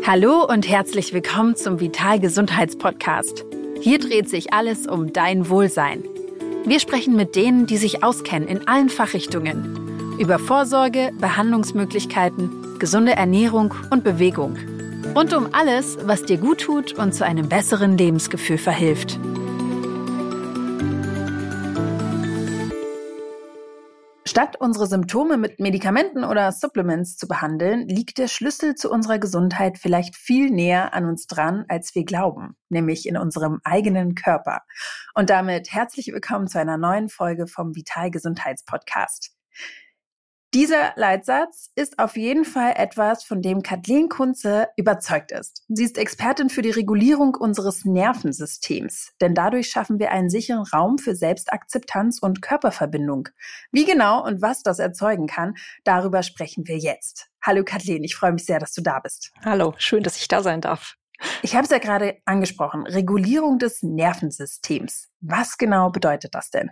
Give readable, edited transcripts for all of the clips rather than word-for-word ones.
Hallo und herzlich willkommen zum Vital Gesundheitspodcast. Hier dreht sich alles um dein Wohlsein. Wir sprechen mit denen, die sich auskennen in allen Fachrichtungen. Über Vorsorge, Behandlungsmöglichkeiten, gesunde Ernährung und Bewegung. Und um alles, was dir gut tut und zu einem besseren Lebensgefühl verhilft. Statt unsere Symptome mit Medikamenten oder Supplements zu behandeln, liegt der Schlüssel zu unserer Gesundheit vielleicht viel näher an uns dran, als wir glauben, nämlich in unserem eigenen Körper. Und damit herzlich willkommen zu einer neuen Folge vom Vital Gesundheitspodcast. Dieser Leitsatz ist auf jeden Fall etwas, von dem Kathleen Kunze überzeugt ist. Sie ist Expertin für die Regulierung unseres Nervensystems, denn dadurch schaffen wir einen sicheren Raum für Selbstakzeptanz und Körperverbindung. Wie genau und was das erzeugen kann, darüber sprechen wir jetzt. Hallo Kathleen, ich freue mich sehr, dass du da bist. Hallo, schön, dass ich da sein darf. Ich habe es ja gerade angesprochen, Regulierung des Nervensystems. Was genau bedeutet das denn?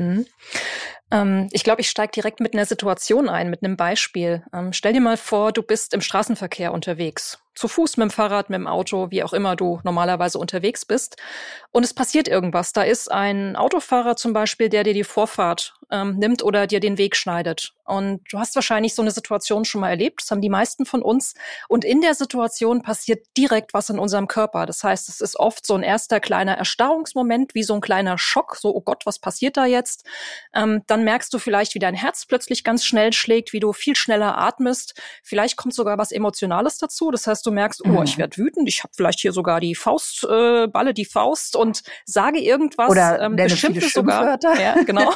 Ich glaube, ich steige direkt mit einer Situation ein, mit einem Beispiel. Stell dir mal vor, du bist im Straßenverkehr unterwegs. Zu Fuß, mit dem Fahrrad, mit dem Auto, wie auch immer du normalerweise unterwegs bist. Und es passiert irgendwas. Da ist ein Autofahrer zum Beispiel, der dir die Vorfahrt nimmt oder dir den Weg schneidet. Und du hast wahrscheinlich so eine Situation schon mal erlebt. Das haben die meisten von uns. Und in der Situation passiert direkt was in unserem Körper. Das heißt, es ist oft so ein erster kleiner Erstarrungsmoment, wie so ein kleiner Schock. So, oh Gott, was passiert da jetzt? Dann merkst du vielleicht, wie dein Herz plötzlich ganz schnell schlägt, wie du viel schneller atmest. Vielleicht kommt sogar was Emotionales dazu. Das heißt, du merkst, oh, ich werde wütend. Ich habe vielleicht hier sogar die Faust, balle die Faust und sage irgendwas. Oder beschimpfe sogar. Ja, genau.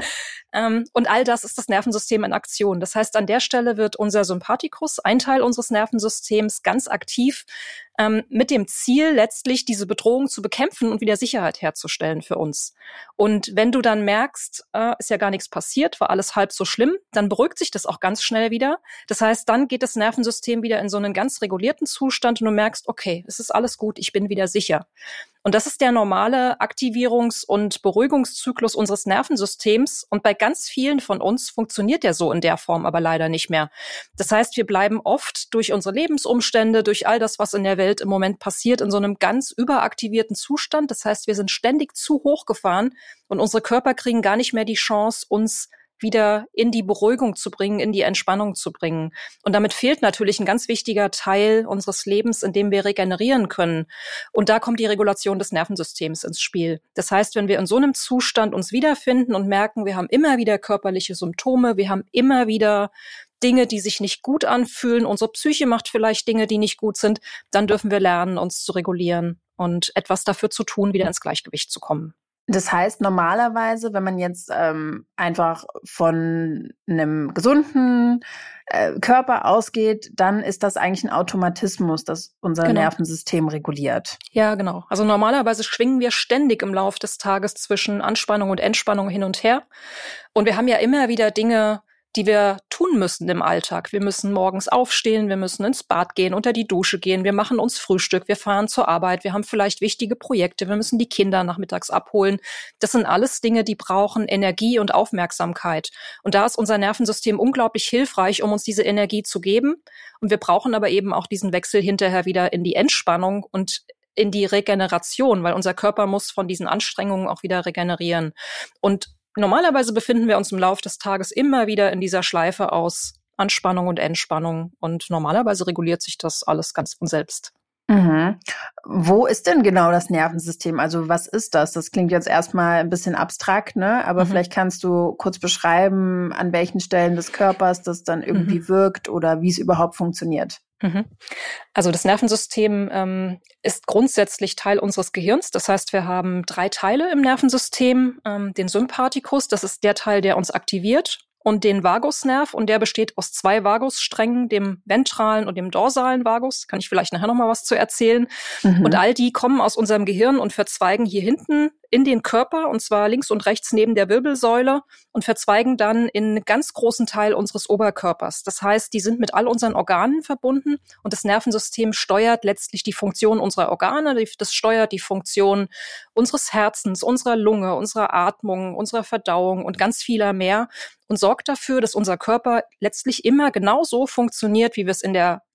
Und all das ist das Nervensystem in Aktion. Das heißt, an der Stelle wird unser Sympathikus, ein Teil unseres Nervensystems, ganz aktiv mit dem Ziel, letztlich diese Bedrohung zu bekämpfen und wieder Sicherheit herzustellen für uns. Und wenn du dann merkst, ist ja gar nichts passiert, war alles halb so schlimm, dann beruhigt sich das auch ganz schnell wieder. Das heißt, dann geht das Nervensystem wieder in so einen ganz regulierten Zustand und du merkst, okay, es ist alles gut, ich bin wieder sicher. Und das ist der normale Aktivierungs- und Beruhigungszyklus unseres Nervensystems. Und bei ganz vielen von uns funktioniert der so in der Form aber leider nicht mehr. Das heißt, wir bleiben oft durch unsere Lebensumstände, durch all das, was in der Welt im Moment passiert, in so einem ganz überaktivierten Zustand. Das heißt, wir sind ständig zu hoch gefahren und unsere Körper kriegen gar nicht mehr die Chance, uns wieder in die Beruhigung zu bringen, in die Entspannung zu bringen. Und damit fehlt natürlich ein ganz wichtiger Teil unseres Lebens, in dem wir regenerieren können. Und da kommt die Regulation des Nervensystems ins Spiel. Das heißt, wenn wir in so einem Zustand uns wiederfinden und merken, wir haben immer wieder körperliche Symptome, wir haben immer wieder Dinge, die sich nicht gut anfühlen, unsere Psyche macht vielleicht Dinge, die nicht gut sind, dann dürfen wir lernen, uns zu regulieren und etwas dafür zu tun, wieder ins Gleichgewicht zu kommen. Das heißt, normalerweise, wenn man jetzt einfach von einem gesunden Körper ausgeht, dann ist das eigentlich ein Automatismus, das unser Nervensystem reguliert. Ja, genau. Also normalerweise schwingen wir ständig im Lauf des Tages zwischen Anspannung und Entspannung hin und her. Und wir haben ja immer wieder Dinge, die wir tun müssen im Alltag. Wir müssen morgens aufstehen, wir müssen ins Bad gehen, unter die Dusche gehen, wir machen uns Frühstück, wir fahren zur Arbeit, wir haben vielleicht wichtige Projekte, wir müssen die Kinder nachmittags abholen. Das sind alles Dinge, die brauchen Energie und Aufmerksamkeit. Und da ist unser Nervensystem unglaublich hilfreich, um uns diese Energie zu geben. Und wir brauchen aber eben auch diesen Wechsel hinterher wieder in die Entspannung und in die Regeneration, weil unser Körper muss von diesen Anstrengungen auch wieder regenerieren. Und normalerweise befinden wir uns im Laufe des Tages immer wieder in dieser Schleife aus Anspannung und Entspannung. Und normalerweise reguliert sich das alles ganz von selbst. Mhm. Wo ist denn genau das Nervensystem? Also was ist das? Das klingt jetzt erstmal ein bisschen abstrakt, ne? Aber vielleicht kannst du kurz beschreiben, an welchen Stellen des Körpers das dann irgendwie wirkt oder wie es überhaupt funktioniert. Also das Nervensystem ist grundsätzlich Teil unseres Gehirns. Das heißt, wir haben 3 Teile im Nervensystem. Den Sympathikus, das ist der Teil, der uns aktiviert. Und den Vagusnerv, und der besteht aus 2 Vagussträngen, dem ventralen und dem dorsalen Vagus. Kann ich vielleicht nachher noch mal was zu erzählen. Und all die kommen aus unserem Gehirn und verzweigen hier hinten in den Körper, und zwar links und rechts neben der Wirbelsäule, und verzweigen dann in einen ganz großen Teil unseres Oberkörpers. Das heißt, die sind mit all unseren Organen verbunden und das Nervensystem steuert letztlich die Funktion unserer Organe, das steuert die Funktion unseres Herzens, unserer Lunge, unserer Atmung, unserer Verdauung und ganz vieler mehr und sorgt dafür, dass unser Körper letztlich immer genau so funktioniert, wie wir es in der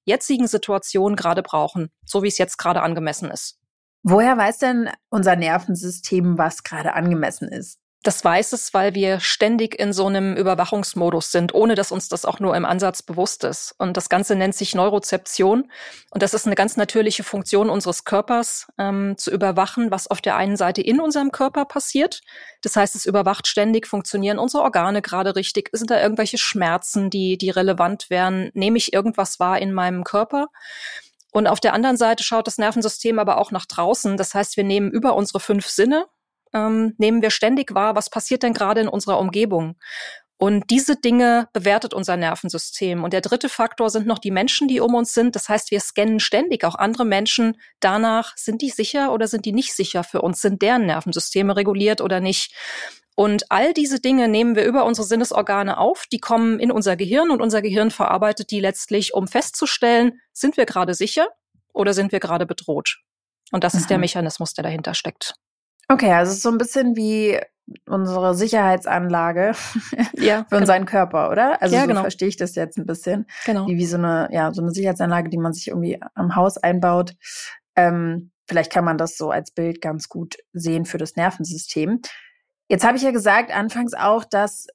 jetzigen Situation gerade brauchen, so wie es jetzt gerade angemessen ist. Woher weiß denn unser Nervensystem, was gerade angemessen ist? Das weiß es, weil wir ständig in so einem Überwachungsmodus sind, ohne dass uns das auch nur im Ansatz bewusst ist. Und das Ganze nennt sich Neurozeption. Und das ist eine ganz natürliche Funktion unseres Körpers, zu überwachen, was auf der einen Seite in unserem Körper passiert. Das heißt, es überwacht ständig, funktionieren unsere Organe gerade richtig? Sind da irgendwelche Schmerzen, die relevant wären? Nehme ich irgendwas wahr in meinem Körper? Und auf der anderen Seite schaut das Nervensystem aber auch nach draußen. Das heißt, wir nehmen über unsere 5 Sinne, nehmen wir ständig wahr, was passiert denn gerade in unserer Umgebung. Und diese Dinge bewertet unser Nervensystem. Und der dritte Faktor sind noch die Menschen, die um uns sind. Das heißt, wir scannen ständig auch andere Menschen danach, sind die sicher oder sind die nicht sicher für uns? Sind deren Nervensysteme reguliert oder nicht? Und all diese Dinge nehmen wir über unsere Sinnesorgane auf, die kommen in unser Gehirn und unser Gehirn verarbeitet die letztlich, um festzustellen, sind wir gerade sicher oder sind wir gerade bedroht? Und das ist der Mechanismus, der dahinter steckt. Okay, also es ist so ein bisschen wie unsere Sicherheitsanlage für unseren Körper, oder? Also so verstehe ich das jetzt ein bisschen. Genau. Wie so eine Sicherheitsanlage, die man sich irgendwie am Haus einbaut. Vielleicht kann man das so als Bild ganz gut sehen für das Nervensystem. Jetzt habe ich ja gesagt, anfangs auch, dass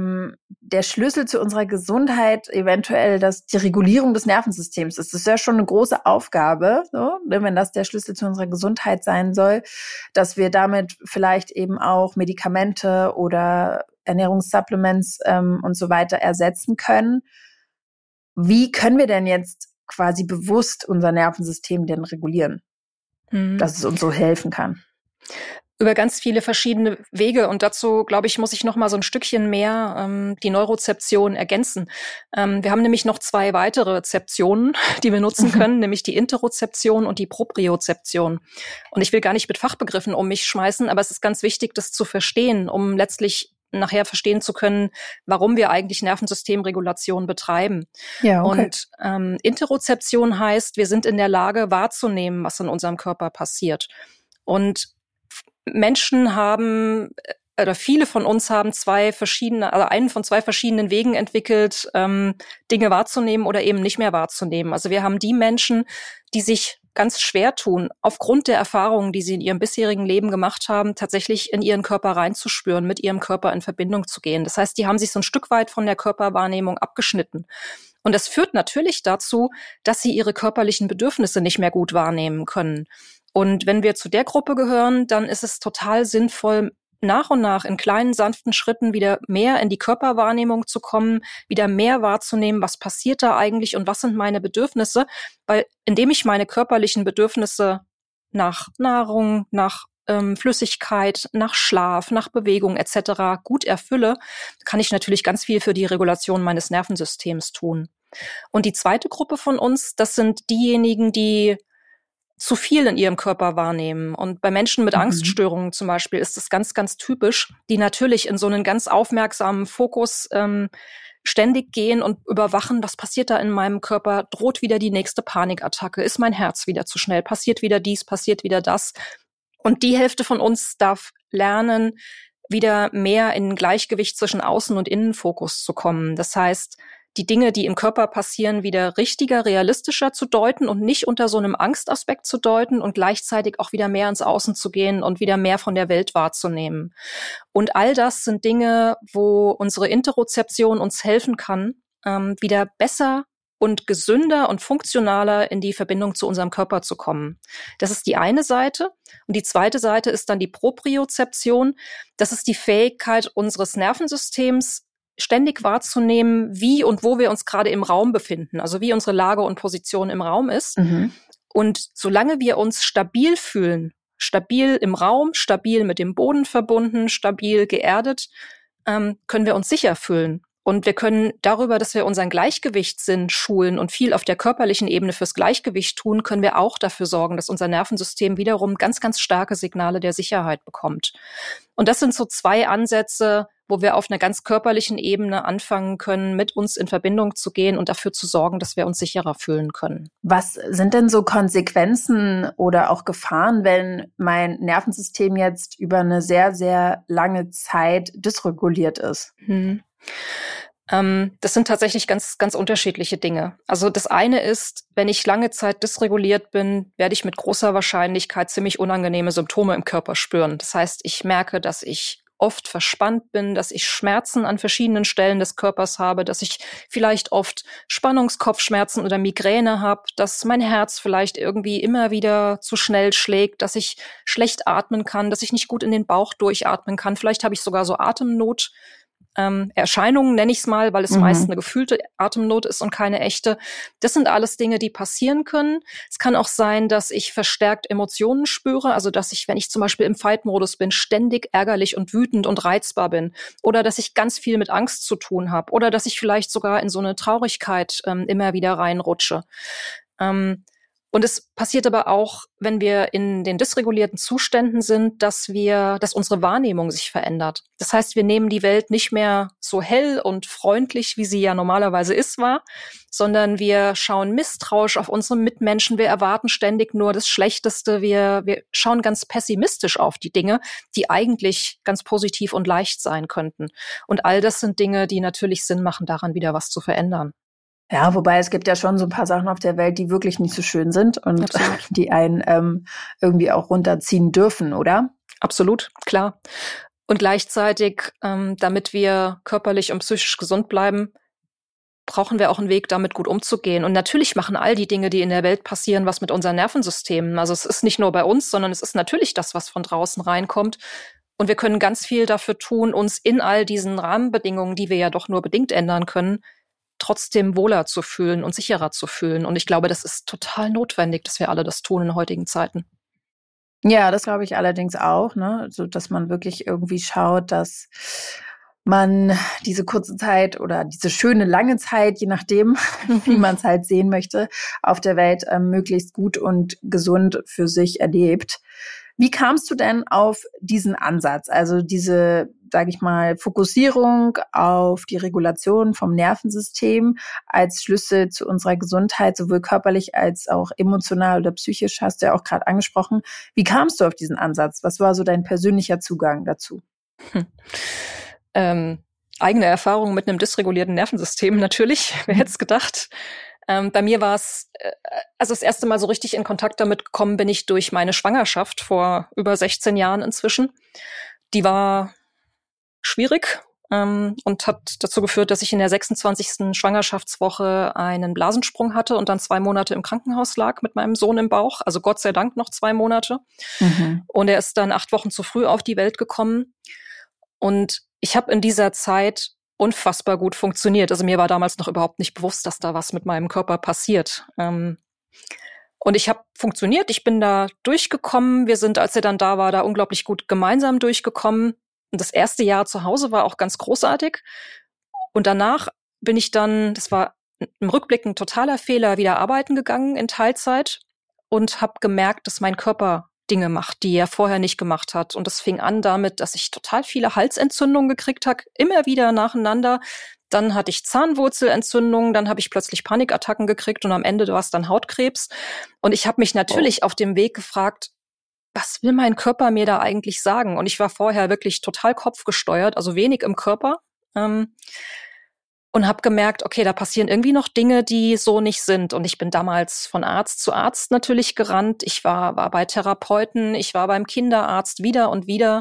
der Schlüssel zu unserer Gesundheit eventuell die Regulierung des Nervensystems ist. Das ist ja schon eine große Aufgabe, so, wenn das der Schlüssel zu unserer Gesundheit sein soll, dass wir damit vielleicht eben auch Medikamente oder Ernährungssupplements und so weiter ersetzen können. Wie können wir denn jetzt quasi bewusst unser Nervensystem denn regulieren, dass es uns so helfen kann? Über ganz viele verschiedene Wege. Und dazu, glaube ich, muss ich noch mal so ein Stückchen mehr die Neurozeption ergänzen. Wir haben nämlich noch 2 weitere Zeptionen, die wir nutzen können, nämlich die Interozeption und die Propriozeption. Und ich will gar nicht mit Fachbegriffen um mich schmeißen, aber es ist ganz wichtig, das zu verstehen, um letztlich nachher verstehen zu können, warum wir eigentlich Nervensystemregulation betreiben. Ja, okay. Und Interozeption heißt, wir sind in der Lage wahrzunehmen, was in unserem Körper passiert. Und Menschen haben, oder viele von uns haben einen von 2 verschiedenen Wegen entwickelt, Dinge wahrzunehmen oder eben nicht mehr wahrzunehmen. Also wir haben die Menschen, die sich ganz schwer tun, aufgrund der Erfahrungen, die sie in ihrem bisherigen Leben gemacht haben, tatsächlich in ihren Körper reinzuspüren, mit ihrem Körper in Verbindung zu gehen. Das heißt, die haben sich so ein Stück weit von der Körperwahrnehmung abgeschnitten. Und das führt natürlich dazu, dass sie ihre körperlichen Bedürfnisse nicht mehr gut wahrnehmen können. Und wenn wir zu der Gruppe gehören, dann ist es total sinnvoll, nach und nach in kleinen, sanften Schritten wieder mehr in die Körperwahrnehmung zu kommen, wieder mehr wahrzunehmen, was passiert da eigentlich und was sind meine Bedürfnisse. Weil indem ich meine körperlichen Bedürfnisse nach Nahrung, nach Flüssigkeit, nach Schlaf, nach Bewegung etc. gut erfülle, kann ich natürlich ganz viel für die Regulation meines Nervensystems tun. Und die zweite Gruppe von uns, das sind diejenigen, die zu viel in ihrem Körper wahrnehmen. Und bei Menschen mit Angststörungen zum Beispiel ist das ganz, ganz typisch, die natürlich in so einen ganz aufmerksamen Fokus ständig gehen und überwachen, was passiert da in meinem Körper, droht wieder die nächste Panikattacke, ist mein Herz wieder zu schnell, passiert wieder dies, passiert wieder das. Und die Hälfte von uns darf lernen, wieder mehr in Gleichgewicht zwischen Außen- und Innenfokus zu kommen. Das heißt, die Dinge, die im Körper passieren, wieder richtiger, realistischer zu deuten und nicht unter so einem Angstaspekt zu deuten und gleichzeitig auch wieder mehr ins Außen zu gehen und wieder mehr von der Welt wahrzunehmen. Und all das sind Dinge, wo unsere Interozeption uns helfen kann, wieder besser und gesünder und funktionaler in die Verbindung zu unserem Körper zu kommen. Das ist die eine Seite. Und die zweite Seite ist dann die Propriozeption. Das ist die Fähigkeit unseres Nervensystems, ständig wahrzunehmen, wie und wo wir uns gerade im Raum befinden, also wie unsere Lage und Position im Raum ist. Und solange wir uns stabil fühlen, stabil im Raum, stabil mit dem Boden verbunden, stabil geerdet, können wir uns sicher fühlen. Und wir können darüber, dass wir unseren Gleichgewichtssinn schulen und viel auf der körperlichen Ebene fürs Gleichgewicht tun, können wir auch dafür sorgen, dass unser Nervensystem wiederum ganz, ganz starke Signale der Sicherheit bekommt. Und das sind so 2 Ansätze, wo wir auf einer ganz körperlichen Ebene anfangen können, mit uns in Verbindung zu gehen und dafür zu sorgen, dass wir uns sicherer fühlen können. Was sind denn so Konsequenzen oder auch Gefahren, wenn mein Nervensystem jetzt über eine sehr, sehr lange Zeit dysreguliert ist? Das sind tatsächlich ganz, ganz unterschiedliche Dinge. Also das eine ist, wenn ich lange Zeit dysreguliert bin, werde ich mit großer Wahrscheinlichkeit ziemlich unangenehme Symptome im Körper spüren. Das heißt, ich merke, dass ich oft verspannt bin, dass ich Schmerzen an verschiedenen Stellen des Körpers habe, dass ich vielleicht oft Spannungskopfschmerzen oder Migräne habe, dass mein Herz vielleicht irgendwie immer wieder zu schnell schlägt, dass ich schlecht atmen kann, dass ich nicht gut in den Bauch durchatmen kann. Vielleicht habe ich sogar so Atemnot. Erscheinungen, nenne ich es mal, weil es meist eine gefühlte Atemnot ist und keine echte. Das sind alles Dinge, die passieren können. Es kann auch sein, dass ich verstärkt Emotionen spüre, also dass ich, wenn ich zum Beispiel im Fight-Modus bin, ständig ärgerlich und wütend und reizbar bin, oder dass ich ganz viel mit Angst zu tun habe, oder dass ich vielleicht sogar in so eine Traurigkeit immer wieder reinrutsche. Und es passiert aber auch, wenn wir in den dysregulierten Zuständen sind, dass unsere Wahrnehmung sich verändert. Das heißt, wir nehmen die Welt nicht mehr so hell und freundlich, wie sie ja normalerweise ist, wahr, sondern wir schauen misstrauisch auf unsere Mitmenschen. Wir erwarten ständig nur das Schlechteste. Wir schauen ganz pessimistisch auf die Dinge, die eigentlich ganz positiv und leicht sein könnten. Und all das sind Dinge, die natürlich Sinn machen, daran wieder was zu verändern. Ja, wobei es gibt ja schon so ein paar Sachen auf der Welt, die wirklich nicht so schön sind und die einen irgendwie auch runterziehen dürfen, oder? Absolut, klar. Und gleichzeitig, damit wir körperlich und psychisch gesund bleiben, brauchen wir auch einen Weg, damit gut umzugehen. Und natürlich machen all die Dinge, die in der Welt passieren, was mit unseren Nervensystemen. Also es ist nicht nur bei uns, sondern es ist natürlich das, was von draußen reinkommt. Und wir können ganz viel dafür tun, uns in all diesen Rahmenbedingungen, die wir ja doch nur bedingt ändern können, trotzdem wohler zu fühlen und sicherer zu fühlen. Und ich glaube, das ist total notwendig, dass wir alle das tun in heutigen Zeiten. Ja, das glaube ich allerdings auch, ne? Also, dass man wirklich irgendwie schaut, dass man diese kurze Zeit oder diese schöne lange Zeit, je nachdem, wie man es halt sehen möchte, auf der Welt möglichst gut und gesund für sich erlebt. Wie kamst du denn auf diesen Ansatz? Also diese, sage ich mal, Fokussierung auf die Regulation vom Nervensystem als Schlüssel zu unserer Gesundheit, sowohl körperlich als auch emotional oder psychisch, hast du ja auch gerade angesprochen. Wie kamst du auf diesen Ansatz? Was war so dein persönlicher Zugang dazu? Eigene Erfahrungen mit einem dysregulierten Nervensystem natürlich, wer hätte es gedacht. Bei mir war es, also das erste Mal so richtig in Kontakt damit gekommen bin ich durch meine Schwangerschaft vor über 16 Jahren inzwischen. Die war schwierig und hat dazu geführt, dass ich in der 26. Schwangerschaftswoche einen Blasensprung hatte und dann 2 Monate im Krankenhaus lag mit meinem Sohn im Bauch. Also Gott sei Dank noch 2 Monate. Und er ist dann 8 Wochen zu früh auf die Welt gekommen. Und ich habe in dieser Zeit unfassbar gut funktioniert. Also mir war damals noch überhaupt nicht bewusst, dass da was mit meinem Körper passiert. Und ich habe funktioniert, ich bin da durchgekommen. Wir sind, als er dann da war, da unglaublich gut gemeinsam durchgekommen. Und das erste Jahr zu Hause war auch ganz großartig. Und danach bin ich dann, das war im Rückblick ein totaler Fehler, wieder arbeiten gegangen in Teilzeit und habe gemerkt, dass mein Körper Dinge macht, die er vorher nicht gemacht hat. Und das fing an damit, dass ich total viele Halsentzündungen gekriegt habe, immer wieder nacheinander. Dann hatte ich Zahnwurzelentzündungen, dann habe ich plötzlich Panikattacken gekriegt und am Ende war es dann Hautkrebs. Und ich habe mich natürlich auf dem Weg gefragt, was will mein Körper mir da eigentlich sagen? Und ich war vorher wirklich total kopfgesteuert, also wenig im Körper. Und habe gemerkt, okay, da passieren irgendwie noch Dinge, die so nicht sind. Und ich bin damals von Arzt zu Arzt natürlich gerannt. Ich war bei Therapeuten, ich war beim Kinderarzt wieder und wieder,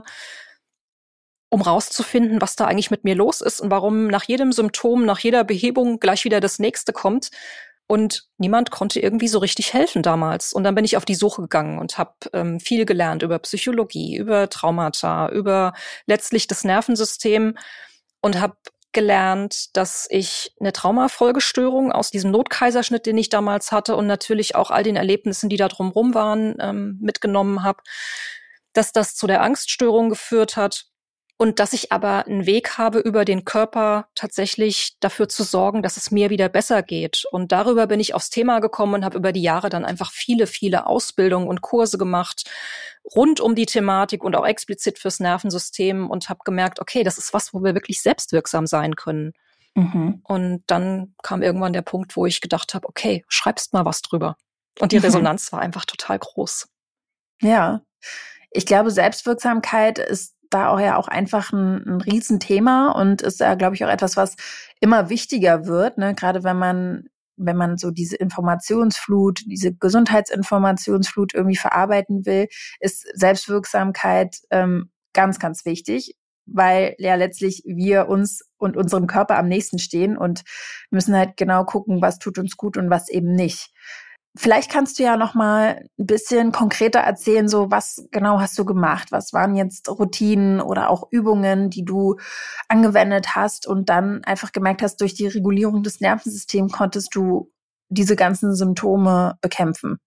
um rauszufinden, was da eigentlich mit mir los ist und warum nach jedem Symptom, nach jeder Behebung gleich wieder das nächste kommt. Und niemand konnte irgendwie so richtig helfen damals. Und dann bin ich auf die Suche gegangen und habe viel gelernt über Psychologie, über Traumata, über letztlich das Nervensystem und habe gelernt, dass ich eine Traumafolgestörung aus diesem Notkaiserschnitt, den ich damals hatte und natürlich auch all den Erlebnissen, die da drumherum waren, mitgenommen habe, dass das zu der Angststörung geführt hat und dass ich aber einen Weg habe, über den Körper tatsächlich dafür zu sorgen, dass es mir wieder besser geht. Und darüber bin ich aufs Thema gekommen und habe über die Jahre dann einfach viele, viele Ausbildungen und Kurse gemacht, rund um die Thematik und auch explizit fürs Nervensystem und habe gemerkt, okay, das ist was, wo wir wirklich selbstwirksam sein können. Und dann kam irgendwann der Punkt, wo ich gedacht habe, okay, schreibst mal was drüber. Und die Resonanz war einfach total groß. Ja. Ich glaube, Selbstwirksamkeit ist da auch ja auch einfach ein Riesenthema und ist ja, glaube ich, auch etwas, was immer wichtiger wird, ne? Gerade wenn man so diese Informationsflut, diese Gesundheitsinformationsflut irgendwie verarbeiten will, ist Selbstwirksamkeit ganz, ganz wichtig, weil ja letztlich wir uns und unserem Körper am nächsten stehen und müssen halt genau gucken, was tut uns gut und was eben nicht. Vielleicht kannst du ja noch mal ein bisschen konkreter erzählen, so was genau hast du gemacht? Was waren jetzt Routinen oder auch Übungen, die du angewendet hast und dann einfach gemerkt hast, durch die Regulierung des Nervensystems konntest du diese ganzen Symptome bekämpfen?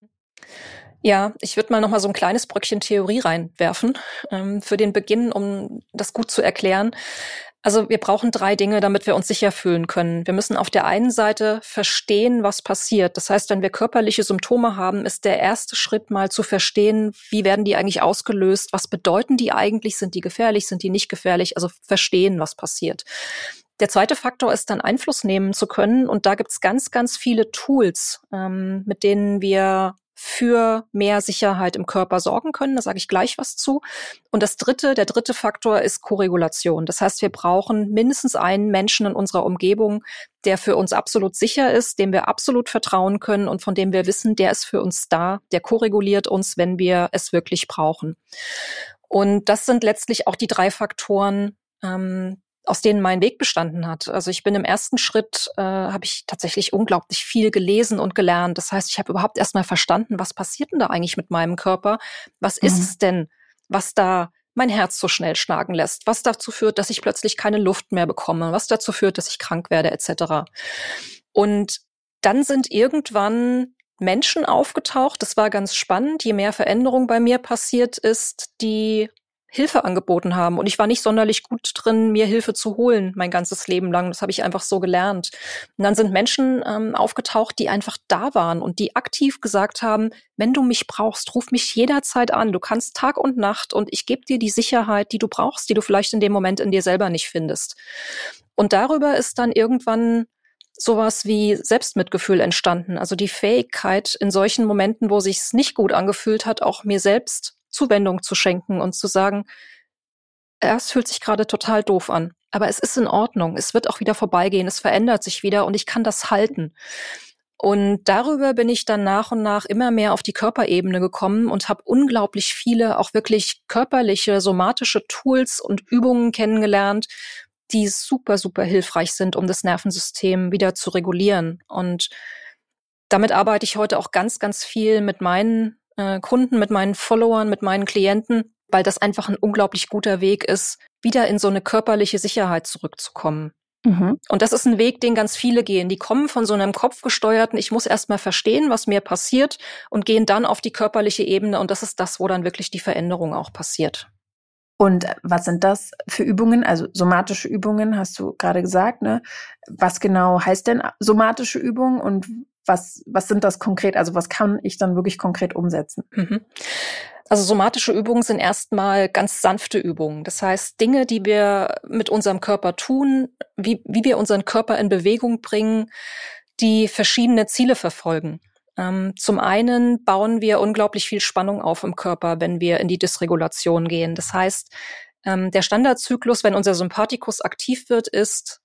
Ja, ich würde mal noch mal so ein kleines Bröckchen Theorie reinwerfen, für den Beginn, um das gut zu erklären. Also wir brauchen 3 Dinge, damit wir uns sicher fühlen können. Wir müssen auf der einen Seite verstehen, was passiert. Das heißt, wenn wir körperliche Symptome haben, ist der erste Schritt mal zu verstehen, wie werden die eigentlich ausgelöst? Was bedeuten die eigentlich? Sind die gefährlich? Sind die nicht gefährlich? Also verstehen, was passiert. Der zweite Faktor ist dann Einfluss nehmen zu können. Und da gibt's ganz, ganz viele Tools, mit denen wir für mehr Sicherheit im Körper sorgen können. Da sage ich gleich was zu. Und der dritte Faktor ist Koregulation. Das heißt, wir brauchen mindestens einen Menschen in unserer Umgebung, der für uns absolut sicher ist, dem wir absolut vertrauen können und von dem wir wissen, der ist für uns da, der koreguliert uns, wenn wir es wirklich brauchen. Und das sind letztlich auch die 3 Faktoren, aus denen mein Weg bestanden hat. Also ich bin im ersten Schritt, habe ich tatsächlich unglaublich viel gelesen und gelernt. Das heißt, ich habe überhaupt erst mal verstanden, was passiert denn da eigentlich mit meinem Körper? Was ist es denn, was da mein Herz so schnell schlagen lässt? Was dazu führt, dass ich plötzlich keine Luft mehr bekomme? Was dazu führt, dass ich krank werde, etc. Und dann sind irgendwann Menschen aufgetaucht. Das war ganz spannend. Je mehr Veränderung bei mir passiert ist, die Hilfe angeboten haben. Und ich war nicht sonderlich gut drin, mir Hilfe zu holen, mein ganzes Leben lang. Das habe ich einfach so gelernt. Und dann sind Menschen aufgetaucht, die einfach da waren und die aktiv gesagt haben, wenn du mich brauchst, ruf mich jederzeit an. Du kannst Tag und Nacht und ich gebe dir die Sicherheit, die du brauchst, die du vielleicht in dem Moment in dir selber nicht findest. Und darüber ist dann irgendwann sowas wie Selbstmitgefühl entstanden. Also die Fähigkeit, in solchen Momenten, wo sich's nicht gut angefühlt hat, auch mir selbst Zuwendung zu schenken und zu sagen, es fühlt sich gerade total doof an, aber es ist in Ordnung, es wird auch wieder vorbeigehen, es verändert sich wieder und ich kann das halten. Und darüber bin ich dann nach und nach immer mehr auf die Körperebene gekommen und habe unglaublich viele auch wirklich körperliche, somatische Tools und Übungen kennengelernt, die super, super hilfreich sind, um das Nervensystem wieder zu regulieren. Und damit arbeite ich heute auch ganz, ganz viel mit meinen Kunden, mit meinen Followern, mit meinen Klienten, weil das einfach ein unglaublich guter Weg ist, wieder in so eine körperliche Sicherheit zurückzukommen. Mhm. Und das ist ein Weg, den ganz viele gehen. Die kommen von so einem kopfgesteuerten, ich muss erst mal verstehen, was mir passiert und gehen dann auf die körperliche Ebene. Und das ist das, wo dann wirklich die Veränderung auch passiert. Und was sind das für Übungen? Also somatische Übungen, hast du gerade gesagt, ne? Was genau heißt denn somatische Übung und was sind das konkret? Also was kann ich dann wirklich konkret umsetzen? Mhm. Also somatische Übungen sind erstmal ganz sanfte Übungen. Das heißt, Dinge, die wir mit unserem Körper tun, wie wir unseren Körper in Bewegung bringen, die verschiedene Ziele verfolgen. Zum einen bauen wir unglaublich viel Spannung auf im Körper, wenn wir in die Dysregulation gehen. Das heißt, der Standardzyklus, wenn unser Sympathikus aktiv wird, ist,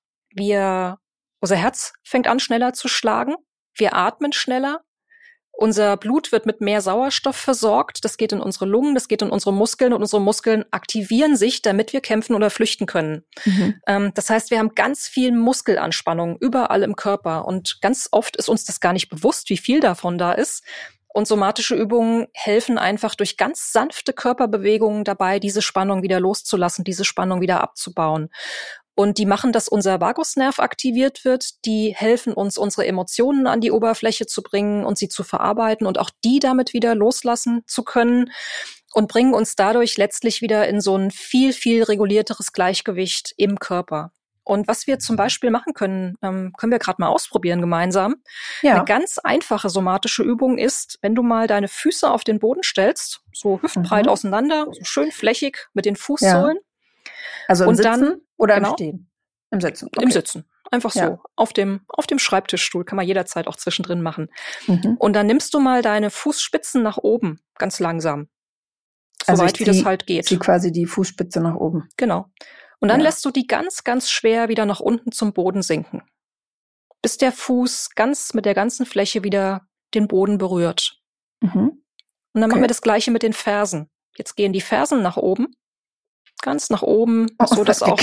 unser Herz fängt an, schneller zu schlagen. Wir atmen schneller. Unser Blut wird mit mehr Sauerstoff versorgt. Das geht in unsere Lungen, das geht in unsere Muskeln und unsere Muskeln aktivieren sich, damit wir kämpfen oder flüchten können. Mhm. Das heißt, wir haben ganz viel Muskelanspannung überall im Körper und ganz oft ist uns das gar nicht bewusst, wie viel davon da ist. Und somatische Übungen helfen einfach durch ganz sanfte Körperbewegungen dabei, diese Spannung wieder loszulassen, diese Spannung wieder abzubauen. Und die machen, dass unser Vagusnerv aktiviert wird. Die helfen uns, unsere Emotionen an die Oberfläche zu bringen und sie zu verarbeiten und auch die damit wieder loslassen zu können und bringen uns dadurch letztlich wieder in so ein viel, viel regulierteres Gleichgewicht im Körper. Und was wir zum Beispiel machen können, können wir gerade mal ausprobieren gemeinsam. Ja. Eine ganz einfache somatische Übung ist, wenn du mal deine Füße auf den Boden stellst, so hüftbreit auseinander, so schön flächig mit den Fußsohlen. Ja. Also im und Sitzen dann, oder im Stehen? Im Sitzen. Okay. Im Sitzen. Einfach so. Auf dem Schreibtischstuhl kann man jederzeit auch zwischendrin machen. Mhm. Und dann nimmst du mal deine Fußspitzen nach oben, ganz langsam. so weit, wie das halt geht. Zieh quasi die Fußspitze nach oben. Genau. Und dann lässt du die ganz, ganz schwer wieder nach unten zum Boden sinken, bis der Fuß mit der ganzen Fläche wieder den Boden berührt. Mhm. Und dann machen wir das Gleiche mit den Fersen. Jetzt gehen die Fersen nach oben, ganz nach oben, so dass auch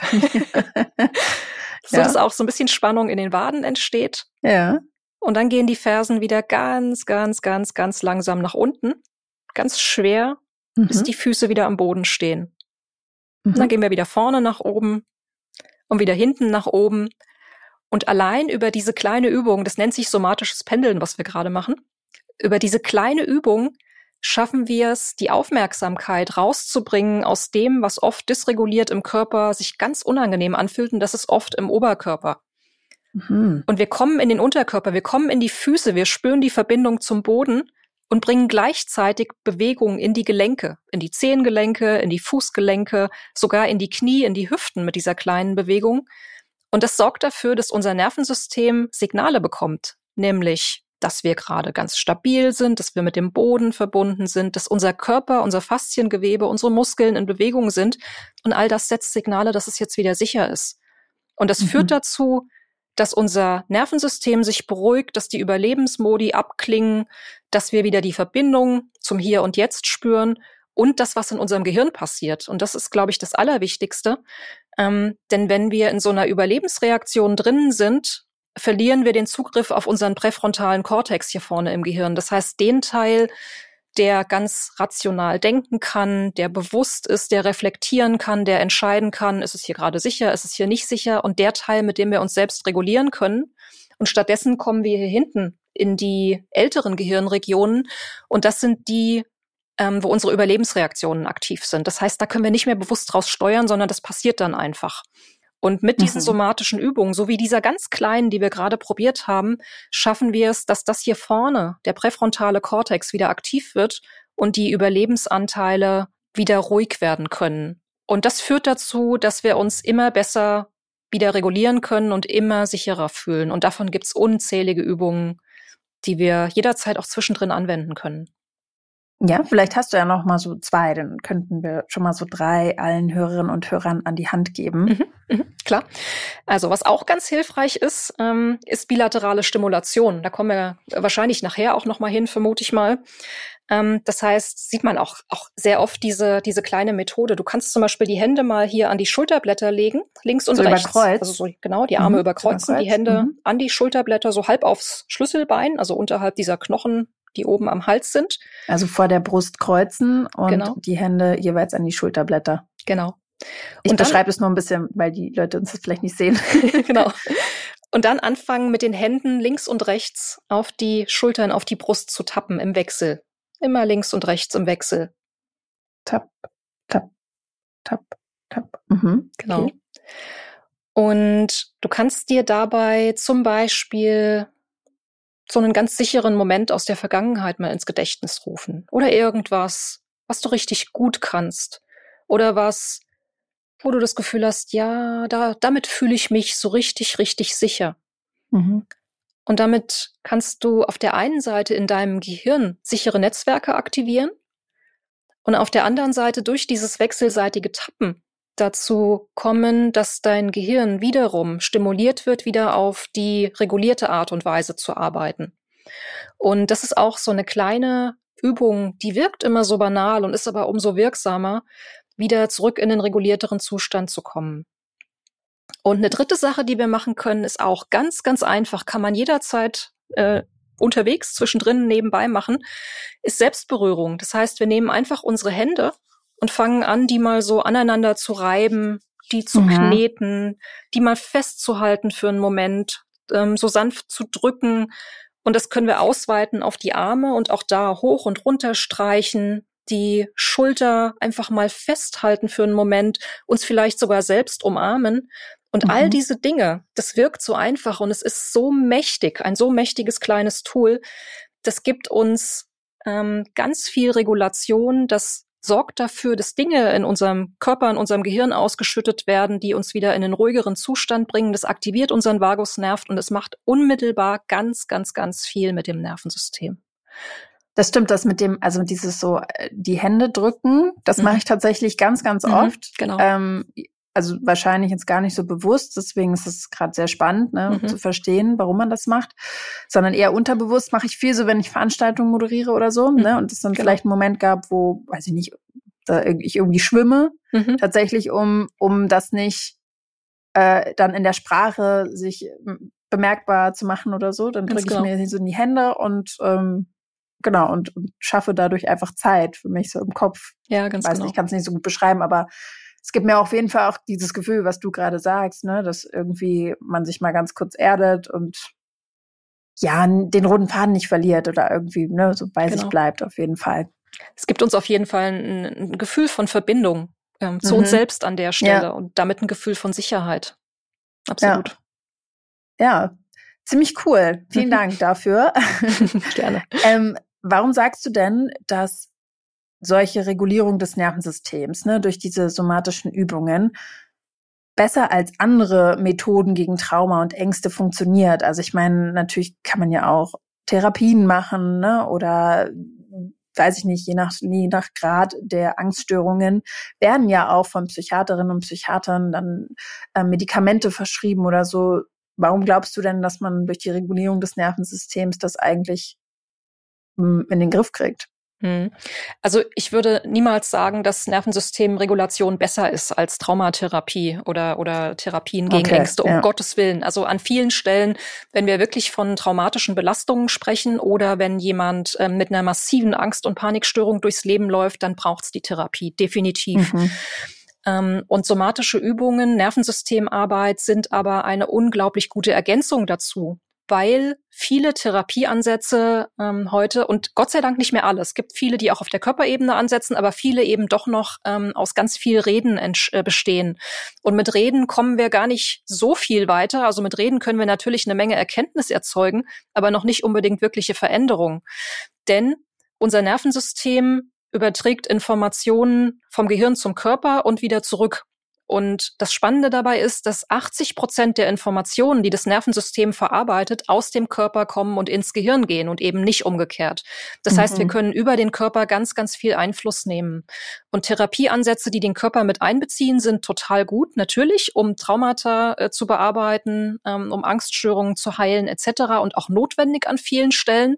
so ein bisschen Spannung in den Waden entsteht. Ja. Und dann gehen die Fersen wieder ganz, ganz, ganz, ganz langsam nach unten, ganz schwer, bis die Füße wieder am Boden stehen. Und dann gehen wir wieder vorne nach oben und wieder hinten nach oben. Und allein über diese kleine Übung, das nennt sich somatisches Pendeln, was wir gerade machen, über diese kleine Übung schaffen wir es, die Aufmerksamkeit rauszubringen aus dem, was oft dysreguliert im Körper sich ganz unangenehm anfühlt, und das ist oft im Oberkörper. Und wir kommen in den Unterkörper, wir kommen in die Füße, wir spüren die Verbindung zum Boden und bringen gleichzeitig Bewegung in die Gelenke, in die Zehengelenke, in die Fußgelenke, sogar in die Knie, in die Hüften mit dieser kleinen Bewegung. Und das sorgt dafür, dass unser Nervensystem Signale bekommt, nämlich, dass wir gerade ganz stabil sind, dass wir mit dem Boden verbunden sind, dass unser Körper, unser Fasziengewebe, unsere Muskeln in Bewegung sind. Und all das setzt Signale, dass es jetzt wieder sicher ist. Und das führt dazu, dass unser Nervensystem sich beruhigt, dass die Überlebensmodi abklingen, dass wir wieder die Verbindung zum Hier und Jetzt spüren und das, was in unserem Gehirn passiert. Und das ist, glaube ich, das Allerwichtigste. Denn wenn wir in so einer Überlebensreaktion drinnen sind, verlieren wir den Zugriff auf unseren präfrontalen Kortex hier vorne im Gehirn. Das heißt, den Teil, der ganz rational denken kann, der bewusst ist, der reflektieren kann, der entscheiden kann, ist es hier gerade sicher, ist es hier nicht sicher, und der Teil, mit dem wir uns selbst regulieren können. Und stattdessen kommen wir hier hinten in die älteren Gehirnregionen, und das sind die, wo unsere Überlebensreaktionen aktiv sind. Das heißt, da können wir nicht mehr bewusst draus steuern, sondern das passiert dann einfach. Und mit diesen somatischen Übungen, so wie dieser ganz kleinen, die wir gerade probiert haben, schaffen wir es, dass das hier vorne, der präfrontale Kortex, wieder aktiv wird und die Überlebensanteile wieder ruhig werden können. Und das führt dazu, dass wir uns immer besser wieder regulieren können und immer sicherer fühlen. Und davon gibt's unzählige Übungen, die wir jederzeit auch zwischendrin anwenden können. Ja, vielleicht hast du ja noch mal so 2, dann könnten wir schon mal so 3 allen Hörerinnen und Hörern an die Hand geben. Klar. Also was auch ganz hilfreich ist, ist bilaterale Stimulation. Da kommen wir wahrscheinlich nachher auch noch mal hin, vermute ich mal. Das heißt, sieht man auch sehr oft diese kleine Methode. Du kannst zum Beispiel die Hände mal hier an die Schulterblätter legen, links und so rechts. Überkreuzt. Also so, genau, die Arme überkreuzen, die Hände an die Schulterblätter, so halb aufs Schlüsselbein, also unterhalb dieser Knochen, die oben am Hals sind. Also vor der Brust kreuzen und die Hände jeweils an die Schulterblätter. Genau. Ich beschreibe es nur ein bisschen, weil die Leute uns das vielleicht nicht sehen. Genau. Und dann anfangen, mit den Händen links und rechts auf die Schultern, auf die Brust zu tappen im Wechsel. Immer links und rechts im Wechsel. Tap, tap, tap, tap. Genau. Okay. Und du kannst dir dabei zum Beispiel so einen ganz sicheren Moment aus der Vergangenheit mal ins Gedächtnis rufen. Oder irgendwas, was du richtig gut kannst. Oder was, wo du das Gefühl hast, ja, damit fühle ich mich so richtig, richtig sicher. Und damit kannst du auf der einen Seite in deinem Gehirn sichere Netzwerke aktivieren und auf der anderen Seite durch dieses wechselseitige Tappen dazu kommen, dass dein Gehirn wiederum stimuliert wird, wieder auf die regulierte Art und Weise zu arbeiten. Und das ist auch so eine kleine Übung, die wirkt immer so banal und ist aber umso wirksamer, wieder zurück in den regulierteren Zustand zu kommen. Und eine dritte Sache, die wir machen können, ist auch ganz, ganz einfach, kann man jederzeit unterwegs, zwischendrin, nebenbei machen, ist Selbstberührung. Das heißt, wir nehmen einfach unsere Hände und fangen an, die mal so aneinander zu reiben, die zu kneten, die mal festzuhalten für einen Moment, so sanft zu drücken. Und das können wir ausweiten auf die Arme und auch da hoch und runter streichen, die Schulter einfach mal festhalten für einen Moment, uns vielleicht sogar selbst umarmen. Und all diese Dinge, das wirkt so einfach und es ist so mächtig, ein so mächtiges kleines Tool. Das gibt uns ganz viel Regulation, das sorgt dafür, dass Dinge in unserem Körper, in unserem Gehirn ausgeschüttet werden, die uns wieder in einen ruhigeren Zustand bringen. Das aktiviert unseren Vagusnerv und es macht unmittelbar ganz, ganz, ganz viel mit dem Nervensystem. Das stimmt, das mit dem, also dieses so, die Hände drücken, das mache ich tatsächlich ganz, ganz oft. Genau. Also wahrscheinlich jetzt gar nicht so bewusst, deswegen ist es gerade sehr spannend, ne, zu verstehen, warum man das macht, sondern eher unterbewusst mache ich viel so, wenn ich Veranstaltungen moderiere oder so, ne, und es dann vielleicht einen Moment gab, wo, weiß ich nicht, da ich irgendwie schwimme, tatsächlich um das nicht dann in der Sprache sich bemerkbar zu machen oder so, dann drücke ich mir so in die Hände und genau, und schaffe dadurch einfach Zeit für mich so im Kopf. Ja, ganz genau. Ich kann es nicht so gut beschreiben, aber es gibt mir auf jeden Fall auch dieses Gefühl, was du gerade sagst, ne, dass irgendwie man sich mal ganz kurz erdet und ja, den roten Faden nicht verliert oder irgendwie, ne, so bei sich bleibt auf jeden Fall. Es gibt uns auf jeden Fall ein Gefühl von Verbindung zu uns selbst an der Stelle und damit ein Gefühl von Sicherheit. Absolut. Ja, ziemlich cool. Vielen Dank dafür. Gerne. Warum sagst du denn, dass solche Regulierung des Nervensystems, ne, durch diese somatischen Übungen besser als andere Methoden gegen Trauma und Ängste funktioniert? Also ich meine, natürlich kann man ja auch Therapien machen, ne, oder weiß ich nicht, je nach Grad der Angststörungen werden ja auch von Psychiaterinnen und Psychiatern dann Medikamente verschrieben oder so. Warum glaubst du denn, dass man durch die Regulierung des Nervensystems das eigentlich in den Griff kriegt? Also ich würde niemals sagen, dass Nervensystemregulation besser ist als Traumatherapie oder Therapien gegen Ängste, um Gottes Willen. Also an vielen Stellen, wenn wir wirklich von traumatischen Belastungen sprechen oder wenn jemand mit einer massiven Angst- und Panikstörung durchs Leben läuft, dann braucht's die Therapie, definitiv. Und somatische Übungen, Nervensystemarbeit sind aber eine unglaublich gute Ergänzung dazu, weil viele Therapieansätze heute, und Gott sei Dank nicht mehr alle, es gibt viele, die auch auf der Körperebene ansetzen, aber viele eben doch noch aus ganz viel Reden bestehen. Und mit Reden kommen wir gar nicht so viel weiter. Also mit Reden können wir natürlich eine Menge Erkenntnis erzeugen, aber noch nicht unbedingt wirkliche Veränderung. Denn unser Nervensystem überträgt Informationen vom Gehirn zum Körper und wieder zurück. Und das Spannende dabei ist, dass 80% der Informationen, die das Nervensystem verarbeitet, aus dem Körper kommen und ins Gehirn gehen und eben nicht umgekehrt. Das heißt, wir können über den Körper ganz, ganz viel Einfluss nehmen. Und Therapieansätze, die den Körper mit einbeziehen, sind total gut, natürlich, um Traumata zu bearbeiten, um Angststörungen zu heilen etc. und auch notwendig an vielen Stellen.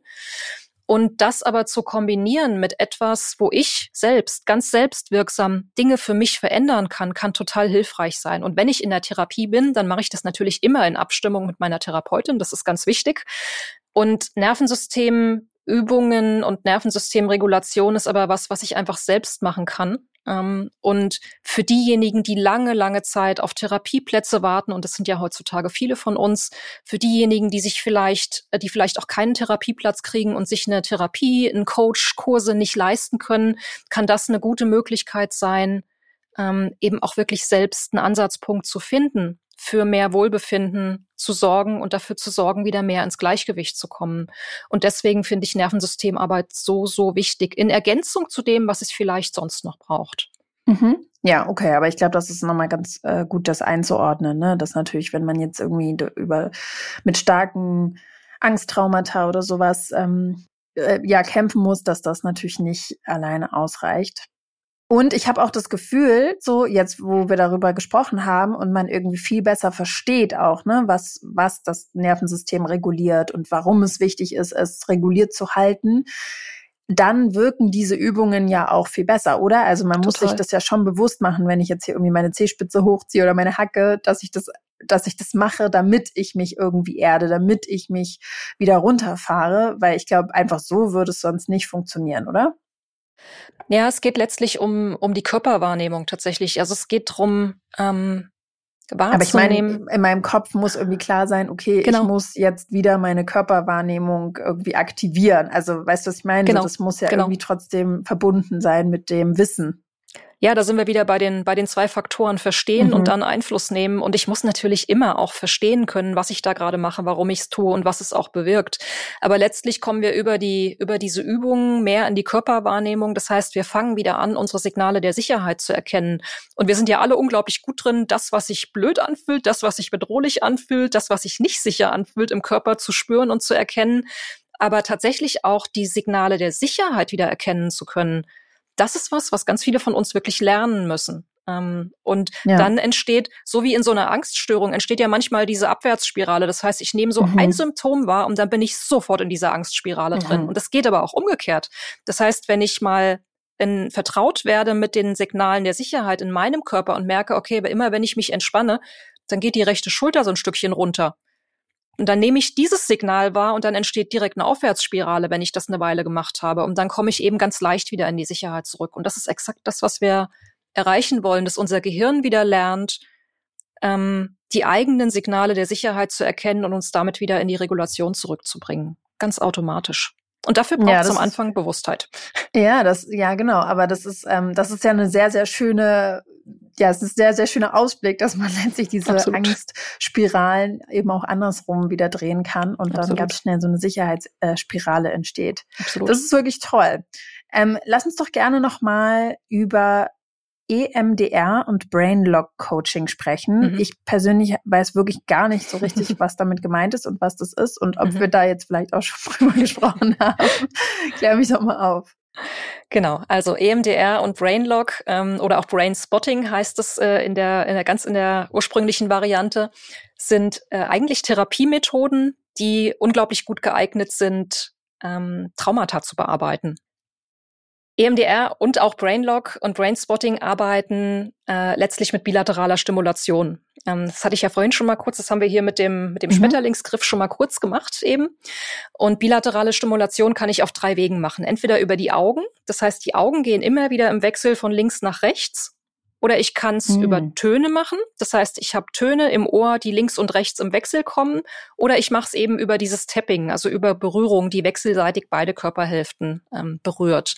Und das aber zu kombinieren mit etwas, wo ich selbst, ganz selbstwirksam Dinge für mich verändern kann, kann total hilfreich sein. Und wenn ich in der Therapie bin, dann mache ich das natürlich immer in Abstimmung mit meiner Therapeutin. Das ist ganz wichtig. Und Nervensystemübungen und Nervensystemregulation ist aber was ich einfach selbst machen kann. Und für diejenigen, die lange, lange Zeit auf Therapieplätze warten, und das sind ja heutzutage viele von uns, für diejenigen, die vielleicht auch keinen Therapieplatz kriegen und sich eine Therapie, einen Coach, Kurse nicht leisten können, kann das eine gute Möglichkeit sein, eben auch wirklich selbst einen Ansatzpunkt zu finden, für mehr Wohlbefinden zu sorgen und dafür zu sorgen, wieder mehr ins Gleichgewicht zu kommen. Und deswegen finde ich Nervensystemarbeit so, so wichtig, in Ergänzung zu dem, was es vielleicht sonst noch braucht. Ja, okay, aber ich glaube, das ist nochmal ganz gut, das einzuordnen, ne? Dass natürlich, wenn man jetzt irgendwie mit starken Angsttraumata oder sowas kämpfen muss, dass das natürlich nicht alleine ausreicht. Und ich habe auch das Gefühl, so jetzt, wo wir darüber gesprochen haben und man irgendwie viel besser versteht auch, ne, was das Nervensystem reguliert und warum es wichtig ist, es reguliert zu halten, dann wirken diese Übungen ja auch viel besser, oder? Also man muss sich das ja schon bewusst machen, wenn ich jetzt hier irgendwie meine Zehspitze hochziehe oder meine Hacke, dass ich das mache, damit ich mich irgendwie erde, damit ich mich wieder runterfahre, weil ich glaube, einfach so würde es sonst nicht funktionieren, oder? Ja, es geht letztlich um die Körperwahrnehmung tatsächlich. Also es geht darum, wahrzunehmen. Aber ich meine, in meinem Kopf muss irgendwie klar sein, okay, ich muss jetzt wieder meine Körperwahrnehmung irgendwie aktivieren. Also weißt du, was ich meine? Genau. So, das muss ja irgendwie trotzdem verbunden sein mit dem Wissen. Ja, da sind wir wieder bei den 2 Faktoren verstehen und dann Einfluss nehmen. Und ich muss natürlich immer auch verstehen können, was ich da gerade mache, warum ich es tue und was es auch bewirkt. Aber letztlich kommen wir über diese Übungen mehr in die Körperwahrnehmung. Das heißt, wir fangen wieder an, unsere Signale der Sicherheit zu erkennen. Und wir sind ja alle unglaublich gut drin, das, was sich blöd anfühlt, das, was sich bedrohlich anfühlt, das, was sich nicht sicher anfühlt, im Körper zu spüren und zu erkennen. Aber tatsächlich auch die Signale der Sicherheit wieder erkennen zu können, das ist was ganz viele von uns wirklich lernen müssen. Und dann entsteht, so wie in so einer Angststörung, entsteht ja manchmal diese Abwärtsspirale. Das heißt, ich nehme so ein Symptom wahr und dann bin ich sofort in dieser Angstspirale drin. Und das geht aber auch umgekehrt. Das heißt, wenn ich mal vertraut werde mit den Signalen der Sicherheit in meinem Körper und merke, okay, aber immer wenn ich mich entspanne, dann geht die rechte Schulter so ein Stückchen runter. Und dann nehme ich dieses Signal wahr und dann entsteht direkt eine Aufwärtsspirale, wenn ich das eine Weile gemacht habe. Und dann komme ich eben ganz leicht wieder in die Sicherheit zurück. Und das ist exakt das, was wir erreichen wollen, dass unser Gehirn wieder lernt, die eigenen Signale der Sicherheit zu erkennen und uns damit wieder in die Regulation zurückzubringen. Ganz automatisch. Und dafür braucht es am Anfang Bewusstheit. Genau. Aber das ist ja eine sehr, sehr schöne, es ist ein sehr, sehr schöner Ausblick, dass man letztlich diese Angstspiralen eben auch andersrum wieder drehen kann und dann ganz schnell so eine Sicherheitsspirale entsteht. Absolut. Das ist wirklich toll. Lass uns doch gerne nochmal über EMDR und Brainlock Coaching sprechen. Ich persönlich weiß wirklich gar nicht so richtig, was damit gemeint ist und was das ist und ob wir da jetzt vielleicht auch schon drüber gesprochen haben. Klär mich doch mal auf. Genau, also EMDR und Brainlock oder auch Brain Spotting heißt es in der ursprünglichen Variante, sind eigentlich Therapiemethoden, die unglaublich gut geeignet sind, Traumata zu bearbeiten. EMDR und auch Brainlock und Brainspotting arbeiten letztlich mit bilateraler Stimulation. Das hatte ich ja vorhin schon mal kurz, das haben wir hier mit dem Schmetterlingsgriff schon mal kurz gemacht eben. Und bilaterale Stimulation kann ich auf 3 Wegen machen. Entweder über die Augen, das heißt, die Augen gehen immer wieder im Wechsel von links nach rechts. Oder ich kann es über Töne machen, das heißt, ich habe Töne im Ohr, die links und rechts im Wechsel kommen. Oder ich mache es eben über dieses Tapping, also über Berührung, die wechselseitig beide Körperhälften berührt.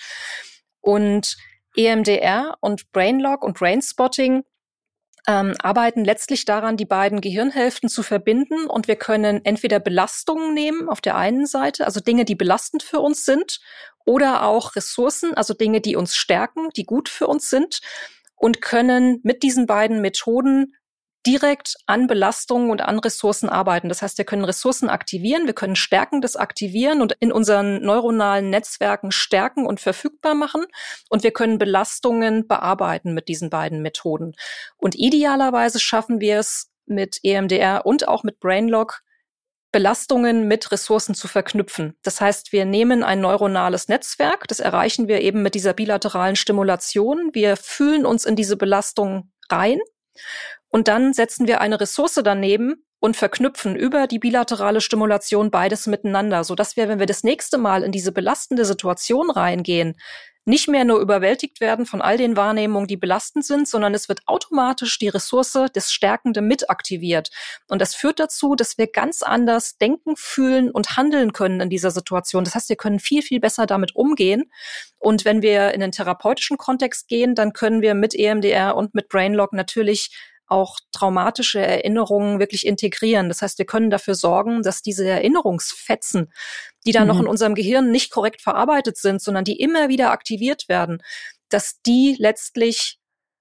Und EMDR und Brainlock und Brainspotting arbeiten letztlich daran, die beiden Gehirnhälften zu verbinden. Und wir können entweder Belastungen nehmen auf der einen Seite, also Dinge, die belastend für uns sind, oder auch Ressourcen, also Dinge, die uns stärken, die gut für uns sind, und können mit diesen beiden Methoden direkt an Belastungen und an Ressourcen arbeiten. Das heißt, wir können Ressourcen aktivieren, wir können Stärkendes aktivieren und in unseren neuronalen Netzwerken stärken und verfügbar machen. Und wir können Belastungen bearbeiten mit diesen beiden Methoden. Und idealerweise schaffen wir es mit EMDR und auch mit Brainlock, Belastungen mit Ressourcen zu verknüpfen. Das heißt, wir nehmen ein neuronales Netzwerk, das erreichen wir eben mit dieser bilateralen Stimulation. Wir fühlen uns in diese Belastung rein. Und dann setzen wir eine Ressource daneben und verknüpfen über die bilaterale Stimulation beides miteinander, sodass wir, wenn wir das nächste Mal in diese belastende Situation reingehen, nicht mehr nur überwältigt werden von all den Wahrnehmungen, die belastend sind, sondern es wird automatisch die Ressource des Stärkende mit aktiviert. Und das führt dazu, dass wir ganz anders denken, fühlen und handeln können in dieser Situation. Das heißt, wir können viel, viel besser damit umgehen. Und wenn wir in den therapeutischen Kontext gehen, dann können wir mit EMDR und mit Brainlock natürlich auch traumatische Erinnerungen wirklich integrieren. Das heißt, wir können dafür sorgen, dass diese Erinnerungsfetzen, die dann noch in unserem Gehirn nicht korrekt verarbeitet sind, sondern die immer wieder aktiviert werden, dass die letztlich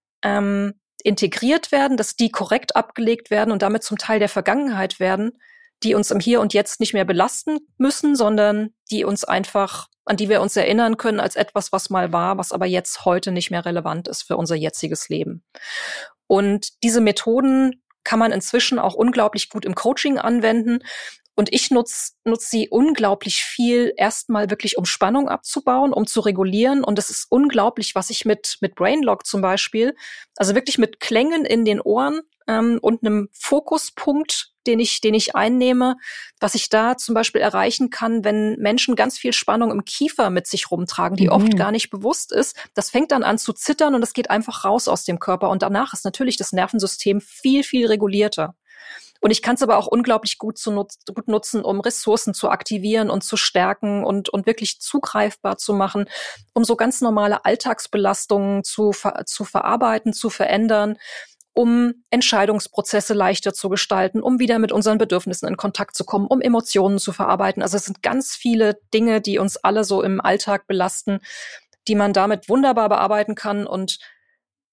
integriert werden, dass die korrekt abgelegt werden und damit zum Teil der Vergangenheit werden, die uns im Hier und Jetzt nicht mehr belasten müssen, sondern die uns einfach, an die wir uns erinnern können als etwas, was mal war, was aber jetzt heute nicht mehr relevant ist für unser jetziges Leben. Und diese Methoden kann man inzwischen auch unglaublich gut im Coaching anwenden. Und ich nutze sie unglaublich viel, erstmal wirklich um Spannung abzubauen, um zu regulieren. Und es ist unglaublich, was ich mit Brainlock zum Beispiel, also wirklich mit Klängen in den Ohren und einem Fokuspunkt, den ich einnehme, was ich da zum Beispiel erreichen kann, wenn Menschen ganz viel Spannung im Kiefer mit sich rumtragen, die oft gar nicht bewusst ist. Das fängt dann an zu zittern und es geht einfach raus aus dem Körper. Und danach ist natürlich das Nervensystem viel, viel regulierter. Und ich kann es aber auch unglaublich gut nutzen, um Ressourcen zu aktivieren und zu stärken und wirklich zugreifbar zu machen, um so ganz normale Alltagsbelastungen zu verarbeiten, zu verändern, um Entscheidungsprozesse leichter zu gestalten, um wieder mit unseren Bedürfnissen in Kontakt zu kommen, um Emotionen zu verarbeiten. Also es sind ganz viele Dinge, die uns alle so im Alltag belasten, die man damit wunderbar bearbeiten kann. Und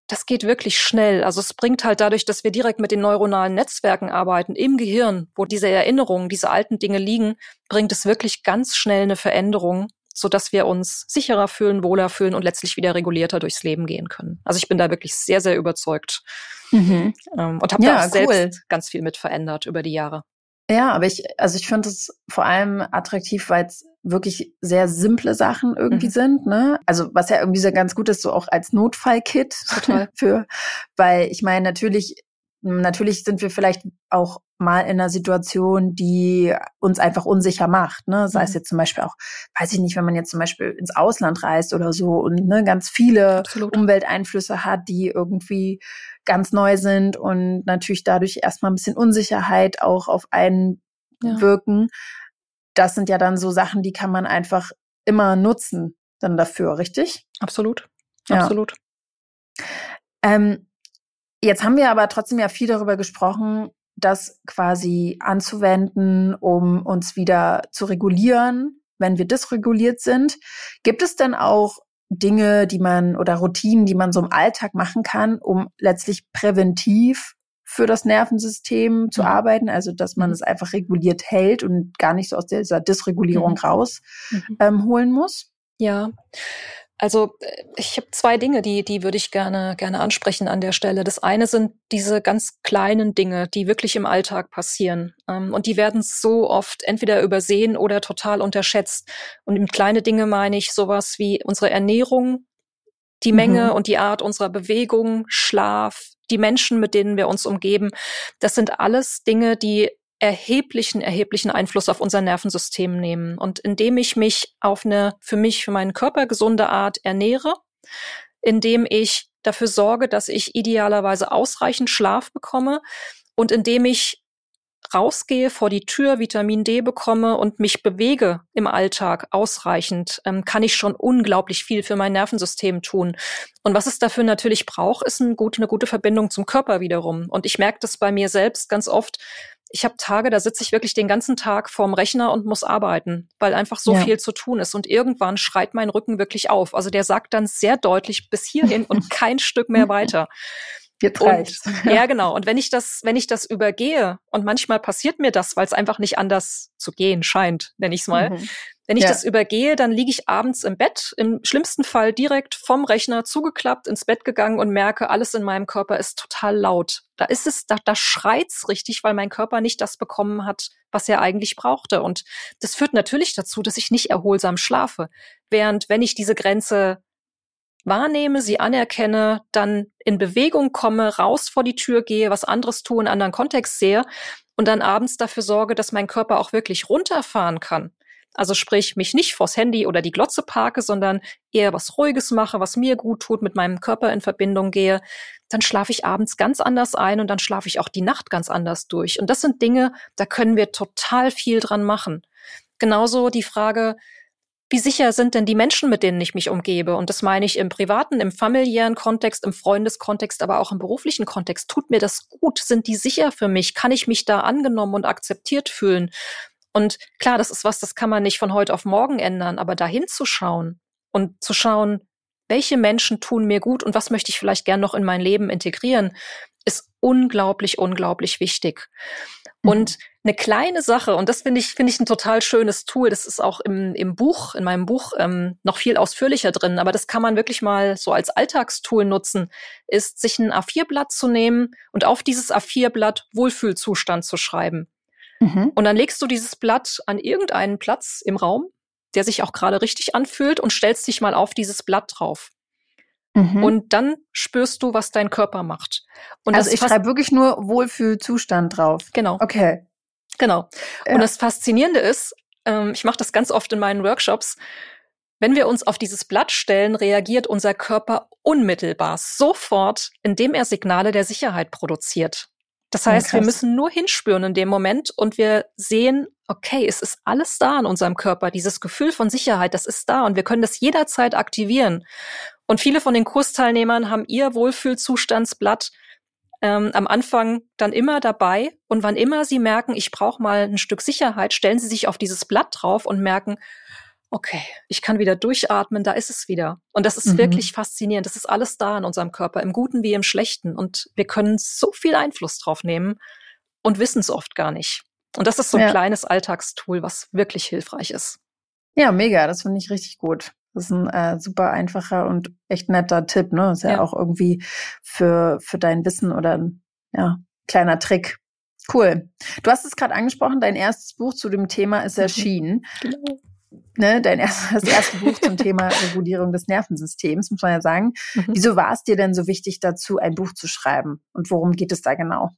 das geht wirklich schnell. Also es bringt halt dadurch, dass wir direkt mit den neuronalen Netzwerken arbeiten, im Gehirn, wo diese Erinnerungen, diese alten Dinge liegen, bringt es wirklich ganz schnell eine Veränderung, sodass wir uns sicherer fühlen, wohler fühlen und letztlich wieder regulierter durchs Leben gehen können. Also ich bin da wirklich sehr, sehr überzeugt und habe da auch selbst ganz viel mit verändert über die Jahre. Ja, aber ich finde es vor allem attraktiv, weil es wirklich sehr simple Sachen irgendwie sind, ne? Also was ja irgendwie so ganz gut ist, so auch als Notfallkit weil ich meine, natürlich sind wir vielleicht auch mal in einer Situation, die uns einfach unsicher macht, ne? Sei es jetzt zum Beispiel auch, weiß ich nicht, wenn man jetzt zum Beispiel ins Ausland reist oder so und ne, ganz viele Umwelteinflüsse hat, die irgendwie ganz neu sind und natürlich dadurch erstmal ein bisschen Unsicherheit auch auf einen wirken. Das sind ja dann so Sachen, die kann man einfach immer nutzen dann dafür, richtig? Absolut. Ja. Absolut. Jetzt haben wir aber trotzdem ja viel darüber gesprochen, das quasi anzuwenden, um uns wieder zu regulieren, wenn wir dysreguliert sind. Gibt es denn auch Dinge, die man oder Routinen, die man so im Alltag machen kann, um letztlich präventiv für das Nervensystem zu arbeiten, also dass man es einfach reguliert hält und gar nicht so aus dieser Dysregulierung holen muss? Ja, also ich habe 2 Dinge, die würde ich gerne ansprechen an der Stelle. Das eine sind diese ganz kleinen Dinge, die wirklich im Alltag passieren. Und die werden so oft entweder übersehen oder total unterschätzt. Und mit kleine Dinge meine ich sowas wie unsere Ernährung, die Menge und die Art unserer Bewegung, Schlaf, die Menschen, mit denen wir uns umgeben. Das sind alles Dinge, die erheblichen Einfluss auf unser Nervensystem nehmen. Und indem ich mich auf eine für meinen Körper gesunde Art ernähre, indem ich dafür sorge, dass ich idealerweise ausreichend Schlaf bekomme und indem ich rausgehe, vor die Tür, Vitamin D bekomme und mich bewege im Alltag ausreichend, kann ich schon unglaublich viel für mein Nervensystem tun. Und was es dafür natürlich braucht, ist eine gute Verbindung zum Körper wiederum. Und ich merke das bei mir selbst ganz oft. Ich habe Tage, da sitze ich wirklich den ganzen Tag vorm Rechner und muss arbeiten, weil einfach so viel zu tun ist. Und irgendwann schreit mein Rücken wirklich auf. Also der sagt dann sehr deutlich bis hierhin und kein Stück mehr weiter. Jetzt reicht's. Ja, genau. Und wenn ich das übergehe, und manchmal passiert mir das, weil es einfach nicht anders zu gehen scheint, nenne ich es mal. Wenn ich das übergehe, dann liege ich abends im Bett, im schlimmsten Fall direkt vom Rechner zugeklappt, ins Bett gegangen und merke, alles in meinem Körper ist total laut. Da schreit's richtig, weil mein Körper nicht das bekommen hat, was er eigentlich brauchte. Und das führt natürlich dazu, dass ich nicht erholsam schlafe. Während, wenn ich diese Grenze wahrnehme, sie anerkenne, dann in Bewegung komme, raus vor die Tür gehe, was anderes tue, einen anderen Kontext sehe und dann abends dafür sorge, dass mein Körper auch wirklich runterfahren kann. Also sprich, mich nicht vors Handy oder die Glotze parke, sondern eher was Ruhiges mache, was mir gut tut, mit meinem Körper in Verbindung gehe, dann schlafe ich abends ganz anders ein und dann schlafe ich auch die Nacht ganz anders durch. Und das sind Dinge, da können wir total viel dran machen. Genauso die Frage, wie sicher sind denn die Menschen, mit denen ich mich umgebe? Und das meine ich im privaten, im familiären Kontext, im Freundeskontext, aber auch im beruflichen Kontext. Tut mir das gut? Sind die sicher für mich? Kann ich mich da angenommen und akzeptiert fühlen? Und klar, das ist was, das kann man nicht von heute auf morgen ändern, aber dahin zu schauen und zu schauen, welche Menschen tun mir gut und was möchte ich vielleicht gern noch in mein Leben integrieren, ist unglaublich wichtig. Und eine kleine Sache, und das finde ich ein total schönes Tool, das ist auch in meinem Buch noch viel ausführlicher drin, aber das kann man wirklich mal so als Alltagstool nutzen, ist, sich ein A4-Blatt zu nehmen und auf dieses A4-Blatt Wohlfühlzustand zu schreiben. Und dann legst du dieses Blatt an irgendeinen Platz im Raum, der sich auch gerade richtig anfühlt und stellst dich mal auf dieses Blatt drauf. Und dann spürst du, was dein Körper macht. Und also ich schreibe wirklich nur Wohlfühlzustand drauf. Genau. Okay. Genau. Ja. Und das Faszinierende ist, ich mache das ganz oft in meinen Workshops, wenn wir uns auf dieses Blatt stellen, reagiert unser Körper unmittelbar, sofort, indem er Signale der Sicherheit produziert. Das heißt, wir müssen nur hinspüren in dem Moment und wir sehen, okay, es ist alles da in unserem Körper. Dieses Gefühl von Sicherheit, das ist da und wir können das jederzeit aktivieren. Und viele von den Kursteilnehmern haben ihr Wohlfühlzustandsblatt am Anfang dann immer dabei. Und wann immer sie merken, ich brauche mal ein Stück Sicherheit, stellen sie sich auf dieses Blatt drauf und merken, okay, ich kann wieder durchatmen, da ist es wieder. Und das ist wirklich faszinierend. Das ist alles da in unserem Körper, im Guten wie im Schlechten. Und wir können so viel Einfluss drauf nehmen und wissen es oft gar nicht. Und das ist so ein kleines Alltagstool, was wirklich hilfreich ist. Ja, mega, das finde ich richtig gut. Das ist ein super einfacher und echt netter Tipp, ne? Ist ja auch irgendwie für dein Wissen oder ein kleiner Trick. Cool. Du hast es gerade angesprochen, dein erstes Buch zu dem Thema ist erschienen. Genau. Ne, das erste Buch zum Thema Regulierung des Nervensystems, muss man ja sagen. Wieso war es dir denn so wichtig, dazu ein Buch zu schreiben? Und worum geht es da genau?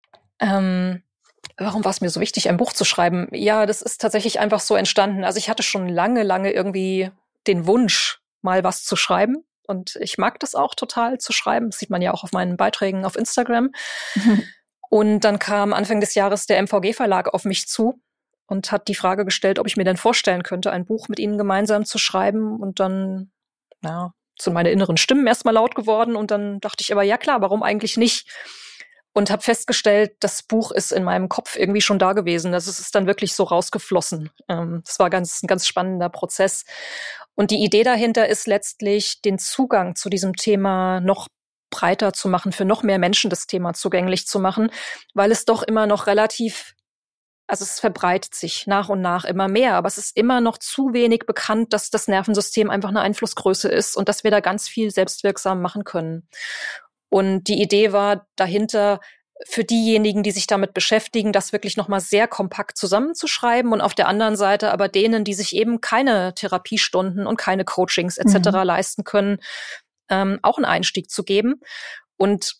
Warum war es mir so wichtig, ein Buch zu schreiben? Ja, das ist tatsächlich einfach so entstanden. Also ich hatte schon lange irgendwie den Wunsch, mal was zu schreiben. Und ich mag das auch total zu schreiben. Das sieht man ja auch auf meinen Beiträgen auf Instagram. Und dann kam Anfang des Jahres der MVG-Verlag auf mich zu und hat die Frage gestellt, ob ich mir denn vorstellen könnte, ein Buch mit ihnen gemeinsam zu schreiben. Und dann, sind meine inneren Stimmen erstmal laut geworden. Und dann dachte ich aber, ja klar, warum eigentlich nicht? Und habe festgestellt, das Buch ist in meinem Kopf irgendwie schon da gewesen. Also es ist dann wirklich so rausgeflossen. Das war ein ganz spannender Prozess. Und die Idee dahinter ist letztlich, den Zugang zu diesem Thema noch breiter zu machen, für noch mehr Menschen das Thema zugänglich zu machen, weil es doch immer noch also es verbreitet sich nach und nach immer mehr, aber es ist immer noch zu wenig bekannt, dass das Nervensystem einfach eine Einflussgröße ist und dass wir da ganz viel selbstwirksam machen können. Und die Idee war dahinter, für diejenigen, die sich damit beschäftigen, das wirklich nochmal sehr kompakt zusammenzuschreiben und auf der anderen Seite aber denen, die sich eben keine Therapiestunden und keine Coachings etc. leisten können, auch einen Einstieg zu geben und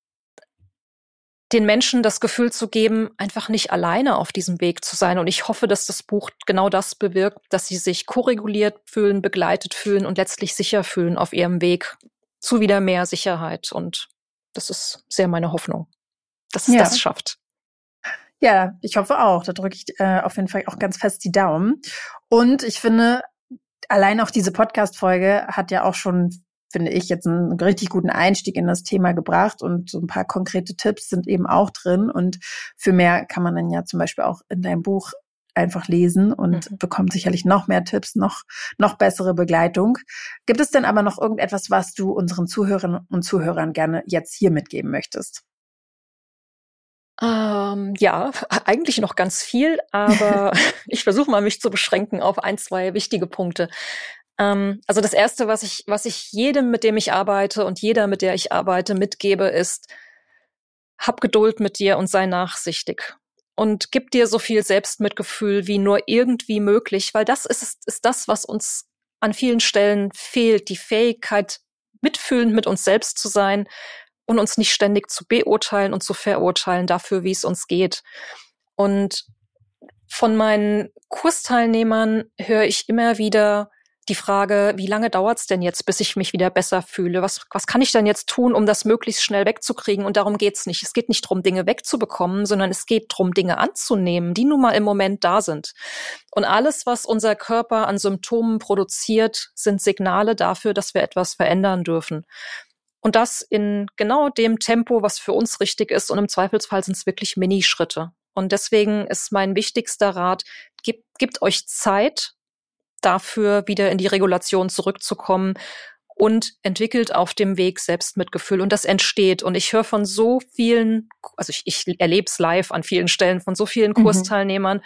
den Menschen das Gefühl zu geben, einfach nicht alleine auf diesem Weg zu sein. Und ich hoffe, dass das Buch genau das bewirkt, dass sie sich koreguliert fühlen, begleitet fühlen und letztlich sicher fühlen auf ihrem Weg zu wieder mehr Sicherheit. Und das ist sehr meine Hoffnung, dass es das schafft. Ja, ich hoffe auch. Da drücke ich auf jeden Fall auch ganz fest die Daumen. Und ich finde, allein auch diese Podcast-Folge hat ja auch schon, finde ich, jetzt einen richtig guten Einstieg in das Thema gebracht und so ein paar konkrete Tipps sind eben auch drin. Und für mehr kann man dann ja zum Beispiel auch in deinem Buch einfach lesen und bekommt sicherlich noch mehr Tipps, noch bessere Begleitung. Gibt es denn aber noch irgendetwas, was du unseren Zuhörerinnen und Zuhörern gerne jetzt hier mitgeben möchtest? Ja, eigentlich noch ganz viel, aber ich versuche mal, mich zu beschränken auf 1, 2 wichtige Punkte. Also das Erste, was ich jedem, mit dem ich arbeite und jeder, mit der ich arbeite, mitgebe, ist, hab Geduld mit dir und sei nachsichtig. Und gib dir so viel Selbstmitgefühl wie nur irgendwie möglich, weil das ist das, was uns an vielen Stellen fehlt, die Fähigkeit, mitfühlend mit uns selbst zu sein und uns nicht ständig zu beurteilen und zu verurteilen dafür, wie es uns geht. Und von meinen Kursteilnehmern höre ich immer wieder die Frage, wie lange dauert's denn jetzt, bis ich mich wieder besser fühle? Was kann ich denn jetzt tun, um das möglichst schnell wegzukriegen? Und darum geht's nicht. Es geht nicht darum, Dinge wegzubekommen, sondern es geht darum, Dinge anzunehmen, die nun mal im Moment da sind. Und alles, was unser Körper an Symptomen produziert, sind Signale dafür, dass wir etwas verändern dürfen. Und das in genau dem Tempo, was für uns richtig ist. Und im Zweifelsfall sind es wirklich Minischritte. Und deswegen ist mein wichtigster Rat, gebt euch Zeit, dafür wieder in die Regulation zurückzukommen und entwickelt auf dem Weg Selbstmitgefühl. Und das entsteht. Und ich höre von so vielen, also ich erlebe es live an vielen Stellen, von so vielen Kursteilnehmern.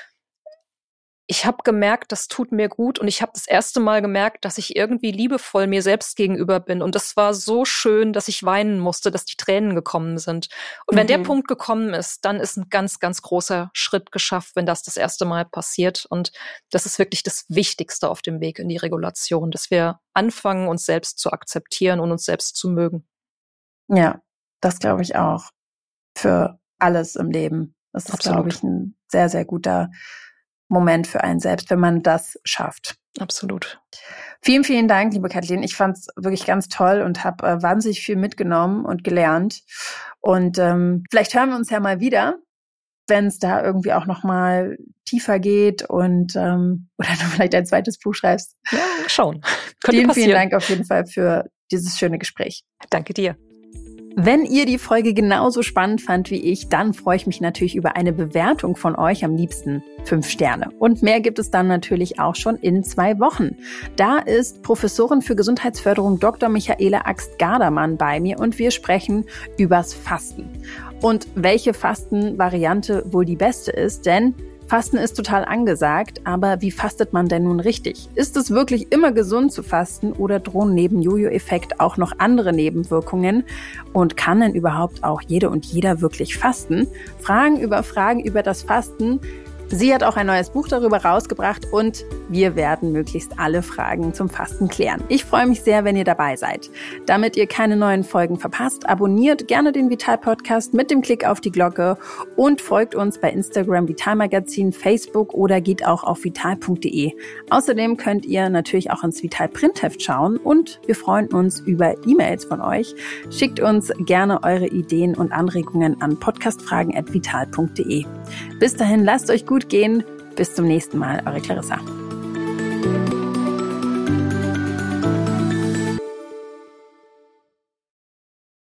Ich habe gemerkt, das tut mir gut. Und ich habe das erste Mal gemerkt, dass ich irgendwie liebevoll mir selbst gegenüber bin. Und das war so schön, dass ich weinen musste, dass die Tränen gekommen sind. Und wenn der Punkt gekommen ist, dann ist ein ganz, ganz großer Schritt geschafft, wenn das erste Mal passiert. Und das ist wirklich das Wichtigste auf dem Weg in die Regulation, dass wir anfangen, uns selbst zu akzeptieren und uns selbst zu mögen. Ja, das glaube ich auch. Für alles im Leben. Das ist, glaube ich, ein sehr, sehr guter Moment für einen selbst, wenn man das schafft. Absolut. Vielen, vielen Dank, liebe Kathleen. Ich fand es wirklich ganz toll und habe wahnsinnig viel mitgenommen und gelernt. Und vielleicht hören wir uns ja mal wieder, wenn es da irgendwie auch noch mal tiefer geht und oder du vielleicht ein zweites Buch schreibst. Ja, schauen. Vielen, vielen Dank auf jeden Fall für dieses schöne Gespräch. Danke dir. Wenn ihr die Folge genauso spannend fand wie ich, dann freue ich mich natürlich über eine Bewertung von euch, am liebsten 5 Sterne. Und mehr gibt es dann natürlich auch schon in 2 Wochen. Da ist Professorin für Gesundheitsförderung Dr. Michaela Axt-Gardermann bei mir und wir sprechen übers Fasten. Und welche Fastenvariante wohl die beste ist, denn Fasten ist total angesagt, aber wie fastet man denn nun richtig? Ist es wirklich immer gesund zu fasten oder drohen neben Jojo-Effekt auch noch andere Nebenwirkungen? Und kann denn überhaupt auch jede und jeder wirklich fasten? Fragen über das Fasten. Sie hat auch ein neues Buch darüber rausgebracht und wir werden möglichst alle Fragen zum Fasten klären. Ich freue mich sehr, wenn ihr dabei seid. Damit ihr keine neuen Folgen verpasst, abonniert gerne den Vital Podcast mit dem Klick auf die Glocke und folgt uns bei Instagram, Vital Magazin, Facebook oder geht auch auf vital.de. Außerdem könnt ihr natürlich auch ins Vital Printheft schauen und wir freuen uns über E-Mails von euch. Schickt uns gerne eure Ideen und Anregungen an podcastfragen@vital.de. Bis dahin, lasst euch gut gehen. Bis zum nächsten Mal, eure Clarissa.